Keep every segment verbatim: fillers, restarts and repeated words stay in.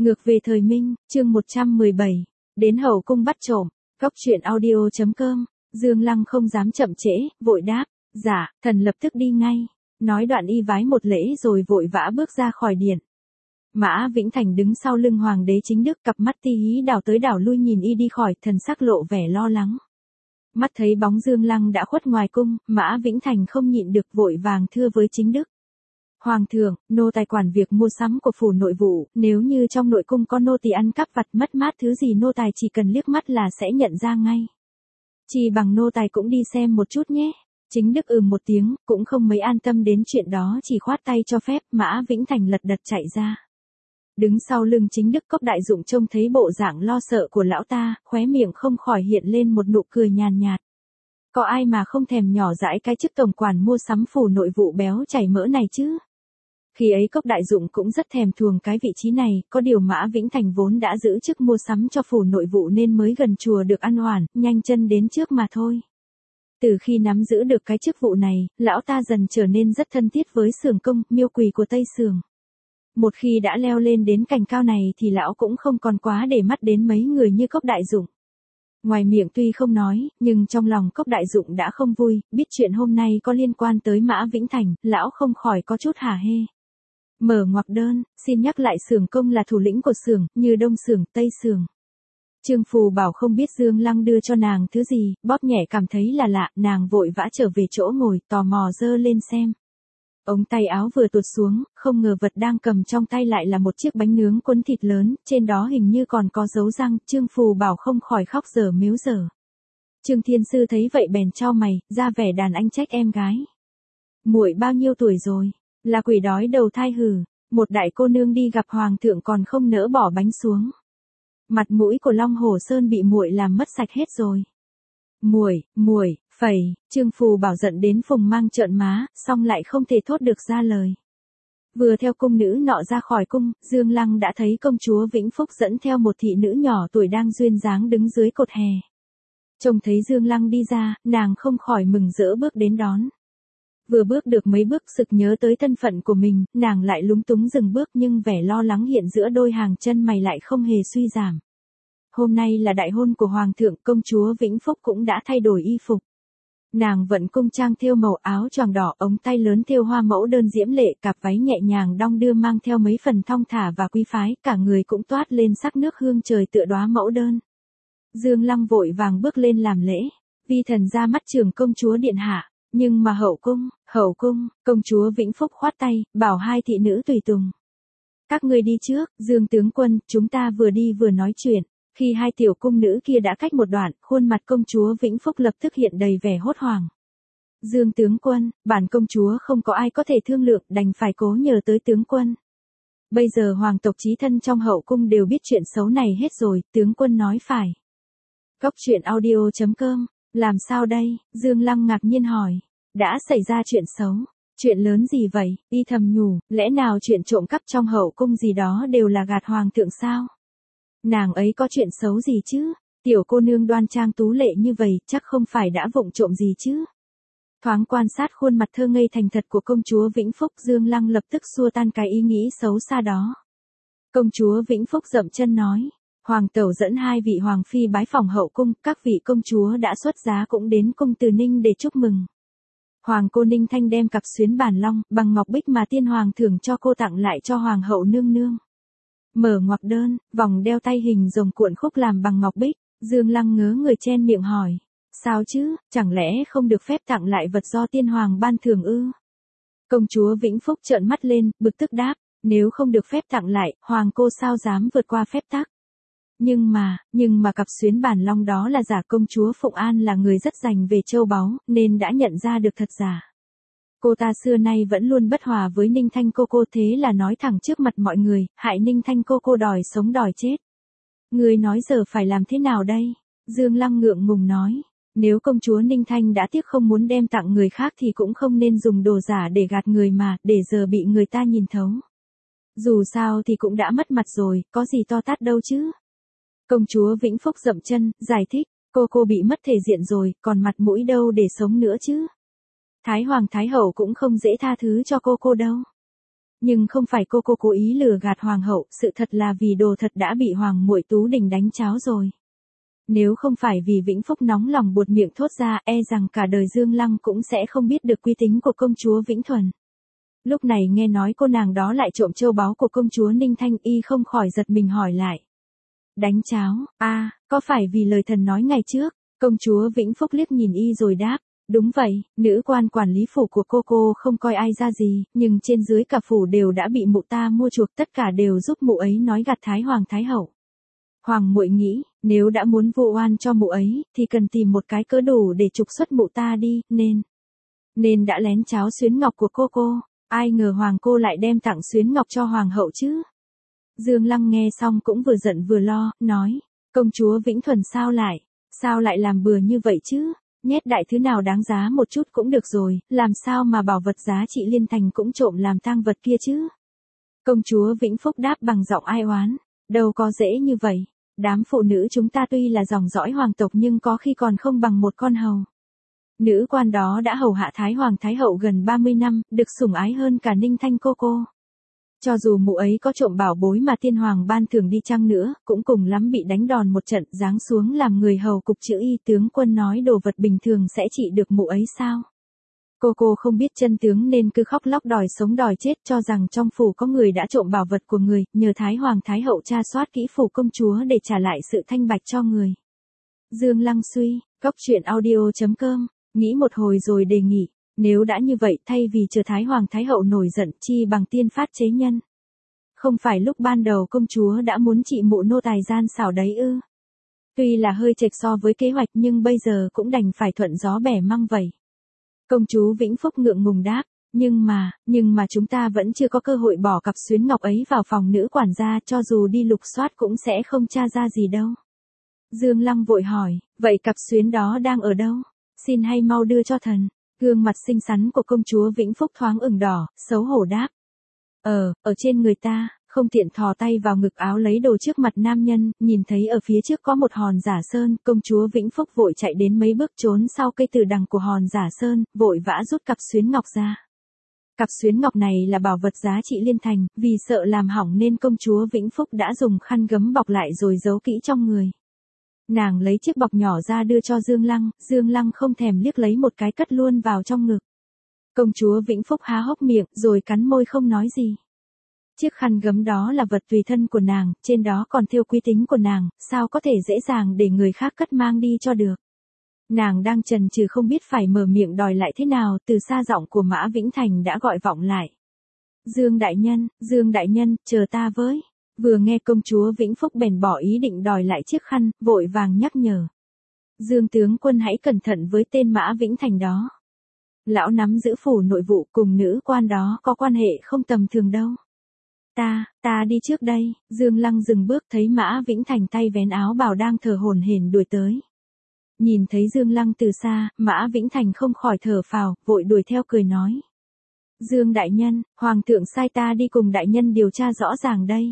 Ngược về thời Minh, chương một trăm mười bảy, đến hậu cung bắt trộm, góc truyện audio.com, Dương Lăng không dám chậm trễ, vội đáp, dạ, thần lập tức đi ngay, nói đoạn y vái một lễ rồi vội vã bước ra khỏi điện. Mã Vĩnh Thành đứng sau lưng hoàng đế chính đức, cặp mắt ti hí đảo tới đảo lui nhìn y đi khỏi, thần sắc lộ vẻ lo lắng. Mắt thấy bóng Dương Lăng đã khuất ngoài cung, Mã Vĩnh Thành không nhịn được vội vàng thưa với chính đức. Hoàng thượng, nô tài quản việc mua sắm của phủ nội vụ, nếu như trong nội cung có nô tỳ ăn cắp vặt mất mát thứ gì nô tài chỉ cần liếc mắt là sẽ nhận ra ngay. Chỉ bằng nô tài cũng đi xem một chút nhé. Chính đức ừ một tiếng, cũng không mấy an tâm đến chuyện đó, chỉ khoát tay cho phép. Mã Vĩnh Thành lật đật chạy ra. Đứng sau lưng chính đức, Cốc Đại Dụng trông thấy bộ dạng lo sợ của lão ta, khóe miệng không khỏi hiện lên một nụ cười nhàn nhạt. Có ai mà không thèm nhỏ dãi cái chức tổng quản mua sắm phủ nội vụ béo chảy mỡ này chứ? Khi ấy Cốc Đại Dụng cũng rất thèm thuồng cái vị trí này, có điều Mã Vĩnh Thành vốn đã giữ chức mua sắm cho phủ nội vụ nên mới gần chùa được ăn oản, nhanh chân đến trước mà thôi. Từ khi nắm giữ được cái chức vụ này, lão ta dần trở nên rất thân thiết với Xưởng Công, miêu quỳ của Tây Xưởng. Một khi đã leo lên đến cành cao này thì lão cũng không còn quá để mắt đến mấy người như Cốc Đại Dụng. Ngoài miệng tuy không nói, nhưng trong lòng Cốc Đại Dụng đã không vui, biết chuyện hôm nay có liên quan tới Mã Vĩnh Thành, lão không khỏi có chút hả hê. Mở ngoặc đơn, xin nhắc lại Xưởng Công là thủ lĩnh của xưởng, như Đông Xưởng, Tây Xưởng. Trương Phù Bảo không biết Dương Lăng đưa cho nàng thứ gì, bóp nhẹ cảm thấy là lạ, nàng vội vã trở về chỗ ngồi, tò mò dơ lên xem. Ống tay áo vừa tuột xuống, không ngờ vật đang cầm trong tay lại là một chiếc bánh nướng cuốn thịt lớn, trên đó hình như còn có dấu răng, Trương Phù Bảo không khỏi khóc dở mếu dở. Trương Thiên Sư thấy vậy bèn chau mày, ra vẻ đàn anh trách em gái. Muội bao nhiêu tuổi rồi? Là quỷ đói đầu thai hử, một đại cô nương đi gặp hoàng thượng còn không nỡ bỏ bánh xuống. Mặt mũi của Long Hồ Sơn bị muội làm mất sạch hết rồi. Muội, muội, phẩy, Trương Phù Bảo giận đến phùng mang trợn má, song lại không thể thốt được ra lời. Vừa theo cung nữ nọ ra khỏi cung, Dương Lăng đã thấy công chúa Vĩnh Phúc dẫn theo một thị nữ nhỏ tuổi đang duyên dáng đứng dưới cột hè. Trông thấy Dương Lăng đi ra, nàng không khỏi mừng rỡ bước đến đón. Vừa bước được mấy bước sực nhớ tới thân phận của mình, nàng lại lúng túng dừng bước nhưng vẻ lo lắng hiện giữa đôi hàng chân mày lại không hề suy giảm. Hôm nay là đại hôn của Hoàng thượng, công chúa Vĩnh Phúc cũng đã thay đổi y phục. Nàng vận cung trang thêu màu áo choàng đỏ, ống tay lớn thêu hoa mẫu đơn diễm lệ, cặp váy nhẹ nhàng đong đưa mang theo mấy phần thong thả và quý phái, cả người cũng toát lên sắc nước hương trời tựa đóa mẫu đơn. Dương Lăng vội vàng bước lên làm lễ, vi thần ra mắt trưởng công chúa điện hạ. Nhưng mà hậu cung, hậu cung, công chúa Vĩnh Phúc khoát tay, bảo hai thị nữ tùy tùng. Các ngươi đi trước, Dương tướng quân, chúng ta vừa đi vừa nói chuyện. Khi hai tiểu cung nữ kia đã cách một đoạn, khuôn mặt công chúa Vĩnh Phúc lập tức hiện đầy vẻ hốt hoảng. Dương tướng quân, bản công chúa không có ai có thể thương lượng, đành phải cố nhờ tới tướng quân. Bây giờ hoàng tộc chí thân trong hậu cung đều biết chuyện xấu này hết rồi, tướng quân nói phải. Góc truyện audio.com. Làm sao đây? Dương Lăng ngạc nhiên hỏi. Đã xảy ra chuyện xấu. Chuyện lớn gì vậy? Y thầm nhủ, lẽ nào chuyện trộm cắp trong hậu cung gì đó đều là gạt hoàng thượng sao? Nàng ấy có chuyện xấu gì chứ? Tiểu cô nương đoan trang tú lệ như vậy, chắc không phải đã vụng trộm gì chứ? Thoáng quan sát khuôn mặt thơ ngây thành thật của công chúa Vĩnh Phúc, Dương Lăng lập tức xua tan cái ý nghĩ xấu xa đó. Công chúa Vĩnh Phúc dậm chân nói. Hoàng tẩu dẫn hai vị hoàng phi bái phòng hậu cung, các vị công chúa đã xuất giá cũng đến cung Từ Ninh để chúc mừng. Hoàng cô Ninh Thanh đem cặp xuyến bản long, bằng ngọc bích mà tiên hoàng thưởng cho cô tặng lại cho hoàng hậu nương nương. Mở ngoặc đơn, vòng đeo tay hình rồng cuộn khúc làm bằng ngọc bích, Dương Lăng ngớ người chen miệng hỏi. Sao chứ, chẳng lẽ không được phép tặng lại vật do tiên hoàng ban thưởng ư? Công chúa Vĩnh Phúc trợn mắt lên, bực tức đáp, nếu không được phép tặng lại, hoàng cô sao dám vượt qua phép tắc? Nhưng mà, nhưng mà cặp xuyến bản long đó là giả, công chúa Phụng An là người rất dành về châu báu, nên đã nhận ra được thật giả. Cô ta xưa nay vẫn luôn bất hòa với Ninh Thanh cô cô, thế là nói thẳng trước mặt mọi người, hại Ninh Thanh cô cô đòi sống đòi chết. Người nói giờ phải làm thế nào đây? Dương Lăng ngượng ngùng nói, nếu công chúa Ninh Thanh đã tiếc không muốn đem tặng người khác thì cũng không nên dùng đồ giả để gạt người mà, để giờ bị người ta nhìn thấu. Dù sao thì cũng đã mất mặt rồi, có gì to tát đâu chứ? Công chúa Vĩnh Phúc dậm chân, giải thích, cô cô bị mất thể diện rồi, còn mặt mũi đâu để sống nữa chứ. Thái Hoàng Thái Hậu cũng không dễ tha thứ cho cô cô đâu. Nhưng không phải cô cô cố ý lừa gạt hoàng hậu, sự thật là vì đồ thật đã bị hoàng muội Tú Đình đánh cháo rồi. Nếu không phải vì Vĩnh Phúc nóng lòng buột miệng thốt ra, e rằng cả đời Dương Lăng cũng sẽ không biết được quy tính của công chúa Vĩnh Thuần. Lúc này nghe nói cô nàng đó lại trộm châu báu của công chúa Ninh Thanh, y không khỏi giật mình hỏi lại. Đánh cháo, a à, có phải vì lời thần nói ngày trước? Công chúa Vĩnh Phúc liếc nhìn y rồi đáp. Đúng vậy, nữ quan quản lý phủ của cô cô không coi ai ra gì, nhưng trên dưới cả phủ đều đã bị mụ ta mua chuộc, tất cả đều giúp mụ ấy nói gạt Thái Hoàng Thái Hậu. Hoàng muội nghĩ, nếu đã muốn vu oan cho mụ ấy, thì cần tìm một cái cớ đủ để trục xuất mụ ta đi, nên... Nên đã lén cháo xuyến ngọc của cô cô, ai ngờ hoàng cô lại đem tặng xuyến ngọc cho hoàng hậu chứ. Dương Lăng nghe xong cũng vừa giận vừa lo, nói, công chúa Vĩnh Thuần sao lại, sao lại làm bừa như vậy chứ? Nhét đại thứ nào đáng giá một chút cũng được rồi, làm sao mà bảo vật giá trị liên thành cũng trộm làm tang vật kia chứ? Công chúa Vĩnh Phúc đáp bằng giọng ai oán, đâu có dễ như vậy, đám phụ nữ chúng ta tuy là dòng dõi hoàng tộc nhưng có khi còn không bằng một con hầu. Nữ quan đó đã hầu hạ Thái Hoàng Thái Hậu gần ba mươi năm, được sủng ái hơn cả Ninh Thanh cô cô. Cho dù mụ ấy có trộm bảo bối mà tiên hoàng ban thưởng đi chăng nữa, cũng cùng lắm bị đánh đòn một trận, giáng xuống làm người hầu cục chữ y. Tướng quân nói đồ vật bình thường sẽ trị được mụ ấy sao? Cô cô không biết chân tướng nên cứ khóc lóc đòi sống đòi chết, cho rằng trong phủ có người đã trộm bảo vật của người, nhờ Thái Hoàng Thái Hậu tra soát kỹ phủ công chúa để trả lại sự thanh bạch cho người. Dương Lăng suy, góc truyện audio chấm com, nghĩ một hồi rồi đề nghị. Nếu đã như vậy, thay vì chờ Thái Hoàng Thái Hậu nổi giận, chi bằng tiên phát chế nhân. Không phải lúc ban đầu công chúa đã muốn trị mụ nô tài gian xảo đấy ư? Tuy là hơi chệch so với kế hoạch nhưng bây giờ cũng đành phải thuận gió bẻ măng vậy. Công chúa Vĩnh Phúc ngượng ngùng đáp, nhưng mà, nhưng mà chúng ta vẫn chưa có cơ hội bỏ cặp xuyến ngọc ấy vào phòng nữ quản gia, cho dù đi lục soát cũng sẽ không tra ra gì đâu. Dương Lăng vội hỏi, vậy cặp xuyến đó đang ở đâu? Xin hay mau đưa cho thần. Gương mặt xinh xắn của công chúa Vĩnh Phúc thoáng ửng đỏ, xấu hổ đáp. Ờ, ở trên người ta, không tiện thò tay vào ngực áo lấy đồ trước mặt nam nhân, nhìn thấy ở phía trước có một hòn giả sơn, công chúa Vĩnh Phúc vội chạy đến mấy bước trốn sau cây từ đằng của hòn giả sơn, vội vã rút cặp xuyến ngọc ra. Cặp xuyến ngọc này là bảo vật giá trị liên thành, vì sợ làm hỏng nên công chúa Vĩnh Phúc đã dùng khăn gấm bọc lại rồi giấu kỹ trong người. Nàng lấy chiếc bọc nhỏ ra đưa cho Dương Lăng, Dương Lăng không thèm liếc lấy một cái cất luôn vào trong ngực. Công chúa Vĩnh Phúc há hốc miệng, rồi cắn môi không nói gì. Chiếc khăn gấm đó là vật tùy thân của nàng, trên đó còn thêu quý tính của nàng, sao có thể dễ dàng để người khác cất mang đi cho được. Nàng đang chần chừ không biết phải mở miệng đòi lại thế nào, từ xa giọng của Mã Vĩnh Thành đã gọi vọng lại. Dương đại nhân, Dương đại nhân, chờ ta với. Vừa nghe công chúa Vĩnh Phúc bèn bỏ ý định đòi lại chiếc khăn, vội vàng nhắc nhở. Dương tướng quân hãy cẩn thận với tên Mã Vĩnh Thành đó. Lão nắm giữ phủ nội vụ, cùng nữ quan đó có quan hệ không tầm thường đâu. Ta, ta đi trước đây. Dương Lăng dừng bước, thấy Mã Vĩnh Thành tay vén áo bào đang thở hổn hển đuổi tới. Nhìn thấy Dương Lăng từ xa, Mã Vĩnh Thành không khỏi thở phào, vội đuổi theo cười nói. Dương đại nhân, hoàng thượng sai ta đi cùng đại nhân điều tra rõ ràng đây.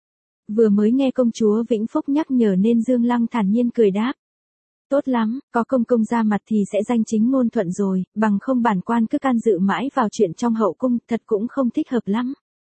Vừa mới nghe công chúa Vĩnh Phúc nhắc nhở nên Dương Lăng thản nhiên cười đáp. Tốt lắm, có công công ra mặt thì sẽ danh chính ngôn thuận rồi, bằng không bản quan cứ can dự mãi vào chuyện trong hậu cung, thật cũng không thích hợp lắm.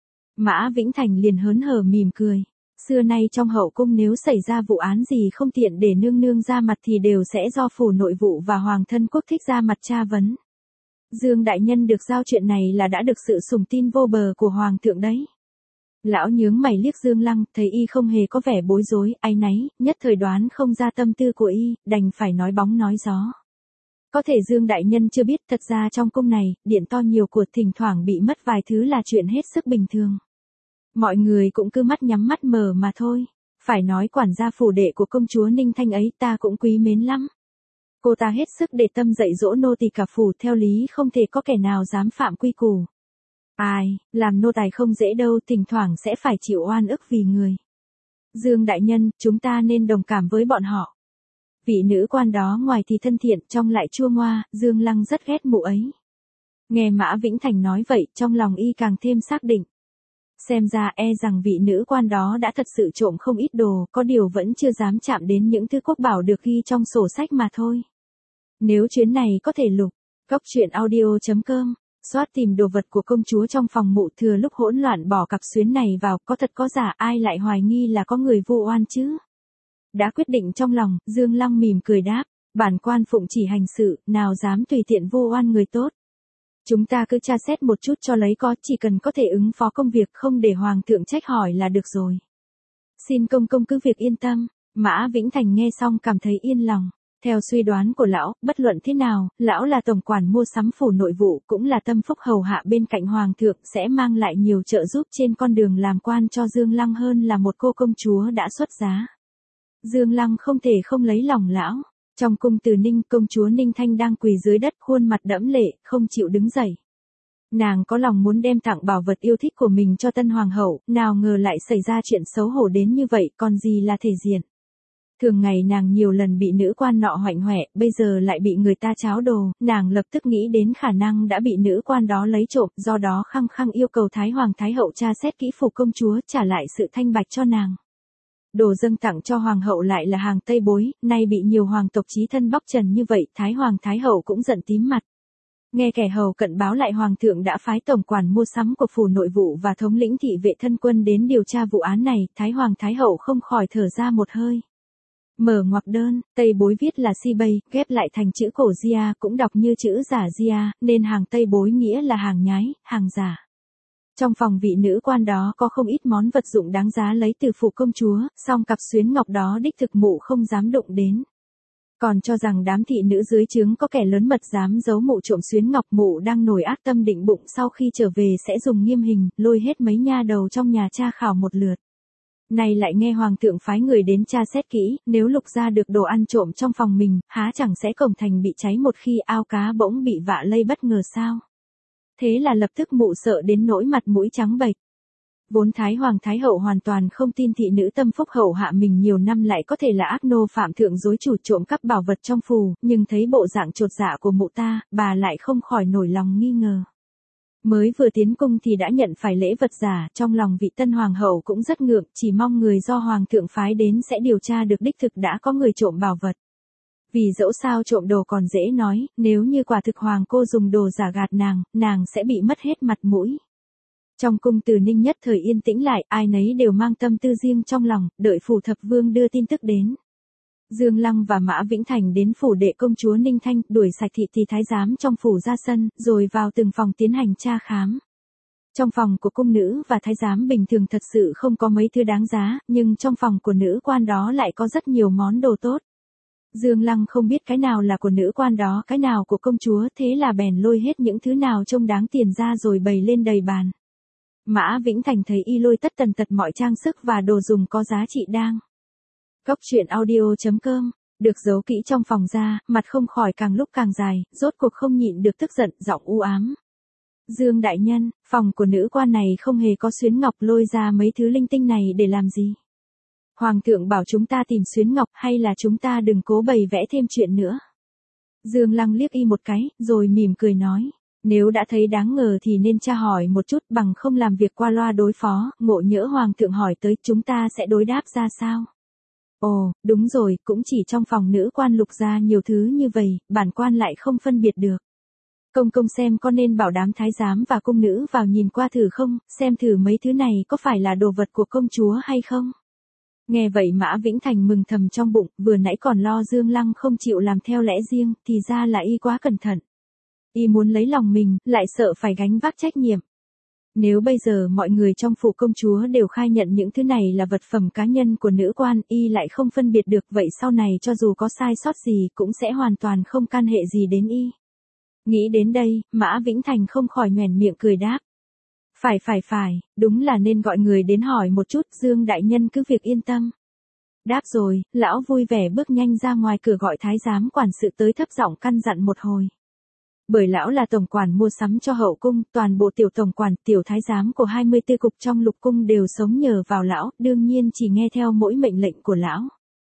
Mã Vĩnh Thành liền hớn hở mỉm cười. Xưa nay trong hậu cung nếu xảy ra vụ án gì không tiện để nương nương ra mặt thì đều sẽ do phủ nội vụ và hoàng thân quốc thích ra mặt tra vấn. Dương đại nhân được giao chuyện này là đã được sự sủng tin vô bờ của hoàng thượng đấy. Lão nhướng mày liếc Dương Lăng, thấy y không hề có vẻ bối rối, áy náy, nhất thời đoán không ra tâm tư của y, đành phải nói bóng nói gió. Có thể Dương đại nhân chưa biết, thật ra trong cung này, điện to nhiều của thỉnh thoảng bị mất vài thứ là chuyện hết sức bình thường. Mọi người cũng cứ mắt nhắm mắt mở mà thôi. Phải nói quản gia phủ đệ của công chúa Ninh Thanh ấy ta cũng quý mến lắm. Cô ta hết sức để tâm dạy dỗ nô tỳ cả phủ, theo lý không thể có kẻ nào dám phạm quy củ. Ai, làm nô tài không dễ đâu, thỉnh thoảng sẽ phải chịu oan ức vì người. Dương đại nhân, chúng ta nên đồng cảm với bọn họ. Vị nữ quan đó ngoài thì thân thiện, trong lại chua ngoa, Dương Lăng rất ghét mụ ấy. Nghe Mã Vĩnh Thành nói vậy, trong lòng y càng thêm xác định. Xem ra e rằng vị nữ quan đó đã thật sự trộm không ít đồ, có điều vẫn chưa dám chạm đến những thứ quốc bảo được ghi trong sổ sách mà thôi. Nếu chuyến này có thể lục, góc truyện audio chấm com Xoát tìm đồ vật của công chúa trong phòng mụ, thừa lúc hỗn loạn bỏ cặp xuyến này vào, có thật có giả, ai lại hoài nghi là có người vu oan chứ. Đã quyết định trong lòng, Dương Lăng mỉm cười đáp, bản quan phụng chỉ hành sự, nào dám tùy tiện vu oan người tốt. Chúng ta cứ tra xét một chút cho lấy có, chỉ cần có thể ứng phó công việc không để hoàng thượng trách hỏi là được rồi. Xin công công cứ việc yên tâm. Mã Vĩnh Thành nghe xong cảm thấy yên lòng. Theo suy đoán của lão, bất luận thế nào, lão là tổng quản mua sắm phủ nội vụ, cũng là tâm phúc hầu hạ bên cạnh hoàng thượng, sẽ mang lại nhiều trợ giúp trên con đường làm quan cho Dương Lăng hơn là một cô công chúa đã xuất giá. Dương Lăng không thể không lấy lòng lão. Trong cung Từ Ninh, công chúa Ninh Thanh đang quỳ dưới đất, khuôn mặt đẫm lệ, không chịu đứng dậy. Nàng có lòng muốn đem tặng bảo vật yêu thích của mình cho tân hoàng hậu, nào ngờ lại xảy ra chuyện xấu hổ đến như vậy, còn gì là thể diện. Thường ngày nàng nhiều lần bị nữ quan nọ hoạnh hoẹ, bây giờ lại bị người ta tráo đồ, nàng lập tức nghĩ đến khả năng đã bị nữ quan đó lấy trộm, do đó khăng khăng yêu cầu Thái Hoàng Thái Hậu tra xét kỹ phủ công chúa, trả lại sự thanh bạch cho nàng. Đồ dâng tặng cho hoàng hậu lại là hàng Tây bối, nay bị nhiều hoàng tộc chí thân bóc trần như vậy, Thái Hoàng Thái Hậu cũng giận tím mặt. Nghe kẻ hầu cận báo lại hoàng thượng đã phái tổng quản mua sắm của phủ nội vụ và thống lĩnh thị vệ thân quân đến điều tra vụ án này, Thái Hoàng Thái Hậu không khỏi thở ra một hơi. Mở ngoặc đơn, Tây bối viết là si bay, ghép lại thành chữ cổ Gia, cũng đọc như chữ giả Gia, nên hàng Tây bối nghĩa là hàng nhái, hàng giả. Trong phòng vị nữ quan đó có không ít món vật dụng đáng giá lấy từ phủ công chúa, song cặp xuyến ngọc đó đích thực mụ không dám đụng đến. Còn cho rằng đám thị nữ dưới trướng có kẻ lớn mật dám giấu mụ trộm xuyến ngọc, mụ đang nổi ác tâm định bụng sau khi trở về sẽ dùng nghiêm hình, lôi hết mấy nha đầu trong nhà tra khảo một lượt. Này lại nghe hoàng thượng phái người đến tra xét kỹ, nếu lục ra được đồ ăn trộm trong phòng mình, há chẳng sẽ cổng thành bị cháy một khi ao cá bỗng bị vạ lây bất ngờ sao. Thế là lập tức mụ sợ đến nỗi mặt mũi trắng bệch. Vốn Thái Hoàng Thái Hậu hoàn toàn không tin thị nữ tâm phúc hậu hạ mình nhiều năm lại có thể là ác nô phạm thượng dối chủ trộm cắp bảo vật trong phù, nhưng thấy bộ dạng chột dạ của mụ ta, bà lại không khỏi nổi lòng nghi ngờ. Mới vừa tiến cung thì đã nhận phải lễ vật giả, trong lòng vị tân hoàng hậu cũng rất ngượng, chỉ mong người do hoàng thượng phái đến sẽ điều tra được đích thực đã có người trộm bảo vật. Vì dẫu sao trộm đồ còn dễ nói, nếu như quả thực hoàng cô dùng đồ giả gạt nàng, nàng sẽ bị mất hết mặt mũi. Trong cung Từ Ninh nhất thời yên tĩnh lại, ai nấy đều mang tâm tư riêng trong lòng, đợi phủ thập vương đưa tin tức đến. Dương Lăng và Mã Vĩnh Thành đến phủ đệ công chúa Ninh Thanh, đuổi sạch thị thì thái giám trong phủ ra sân, rồi vào từng phòng tiến hành tra khám. Trong phòng của cung nữ và thái giám bình thường thật sự không có mấy thứ đáng giá, nhưng trong phòng của nữ quan đó lại có rất nhiều món đồ tốt. Dương Lăng không biết cái nào là của nữ quan đó, cái nào của công chúa, thế là bèn lôi hết những thứ nào trông đáng tiền ra rồi bày lên đầy bàn. Mã Vĩnh Thành thấy y lôi tất tần tật mọi trang sức và đồ dùng có giá trị đang. Cốc truyện audio chấm com, được giấu kỹ trong phòng ra, mặt không khỏi càng lúc càng dài, rốt cuộc không nhịn được tức giận, giọng u ám. Dương đại nhân, phòng của nữ quan này không hề có xuyến ngọc, lôi ra mấy thứ linh tinh này để làm gì? Hoàng thượng bảo chúng ta tìm xuyến ngọc, hay là chúng ta đừng cố bày vẽ thêm chuyện nữa? Dương Lăng liếc y một cái, rồi mỉm cười nói. Nếu đã thấy đáng ngờ thì nên tra hỏi một chút, bằng không làm việc qua loa đối phó, ngộ nhỡ hoàng thượng hỏi tới chúng ta sẽ đối đáp ra sao? Ồ, đúng rồi, cũng chỉ trong phòng nữ quan lục ra nhiều thứ như vậy, bản quan lại không phân biệt được. Công công xem có nên bảo đám thái giám và cung nữ vào nhìn qua thử không, xem thử mấy thứ này có phải là đồ vật của công chúa hay không? Nghe vậy Mã Vĩnh Thành mừng thầm trong bụng, vừa nãy còn lo Dương Lăng không chịu làm theo lẽ riêng, thì ra là y quá cẩn thận. Y muốn lấy lòng mình, lại sợ phải gánh vác trách nhiệm. Nếu bây giờ mọi người trong phủ công chúa đều khai nhận những thứ này là vật phẩm cá nhân của nữ quan, y lại không phân biệt được, vậy sau này cho dù có sai sót gì cũng sẽ hoàn toàn không can hệ gì đến y. Nghĩ đến đây, Mã Vĩnh Thành không khỏi nhoẻn miệng cười đáp. Phải phải phải, đúng là nên gọi người đến hỏi một chút, Dương đại nhân cứ việc yên tâm. Đáp rồi, lão vui vẻ bước nhanh ra ngoài cửa gọi thái giám quản sự tới thấp giọng căn dặn một hồi. Bởi lão là tổng quản mua sắm cho hậu cung, toàn bộ tiểu tổng quản, tiểu thái giám của hai mươi tư cục trong lục cung đều sống nhờ vào lão, đương nhiên chỉ nghe theo mỗi mệnh lệnh của lão.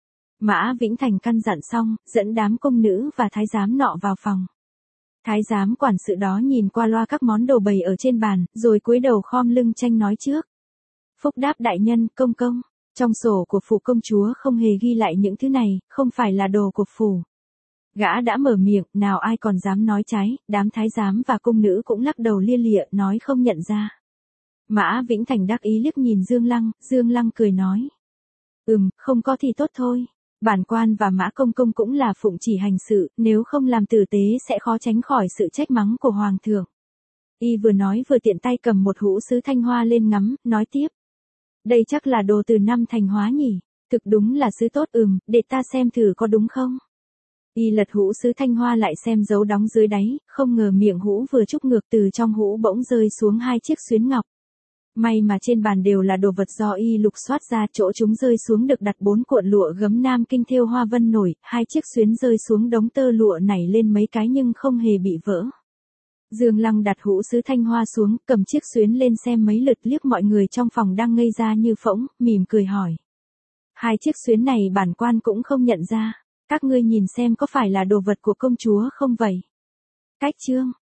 Mã Vĩnh Thành căn dặn xong, dẫn đám công nữ và thái giám nọ vào phòng. Thái giám quản sự đó nhìn qua loa các món đồ bày ở trên bàn, rồi cúi đầu khom lưng tranh nói trước. Phúc đáp đại nhân, công công, trong sổ của phủ công chúa không hề ghi lại những thứ này, không phải là đồ của phủ. Gã đã mở miệng, nào ai còn dám nói trái, đám thái giám và cung nữ cũng lắc đầu lia lịa, nói không nhận ra. Mã Vĩnh Thành đắc ý liếc nhìn Dương Lăng, Dương Lăng cười nói. Ừm, không có thì tốt thôi. Bản quan và Mã Công Công cũng là phụng chỉ hành sự, nếu không làm tử tế sẽ khó tránh khỏi sự trách mắng của Hoàng thượng. Y vừa nói vừa tiện tay cầm một hũ sứ thanh hoa lên ngắm, nói tiếp. Đây chắc là đồ từ năm Thành Hóa nhỉ, thực đúng là sứ tốt ừm, để ta xem thử có đúng không. Y lật hũ sứ thanh hoa lại xem dấu đóng dưới đáy, không ngờ miệng hũ vừa trúc ngược từ trong hũ bỗng rơi xuống hai chiếc xuyến ngọc. May mà trên bàn đều là đồ vật do y lục soát ra, chỗ chúng rơi xuống được đặt bốn cuộn lụa gấm Nam Kinh thêu hoa vân nổi, hai chiếc xuyến rơi xuống đống tơ lụa nảy lên mấy cái nhưng không hề bị vỡ. Dương Lăng đặt hũ sứ thanh hoa xuống, cầm chiếc xuyến lên xem mấy lượt, liếc mọi người trong phòng đang ngây ra như phỗng, mỉm cười hỏi. Hai chiếc xuyến này bản quan cũng không nhận ra, các ngươi nhìn xem có phải là đồ vật của công chúa không vậy? Cách chương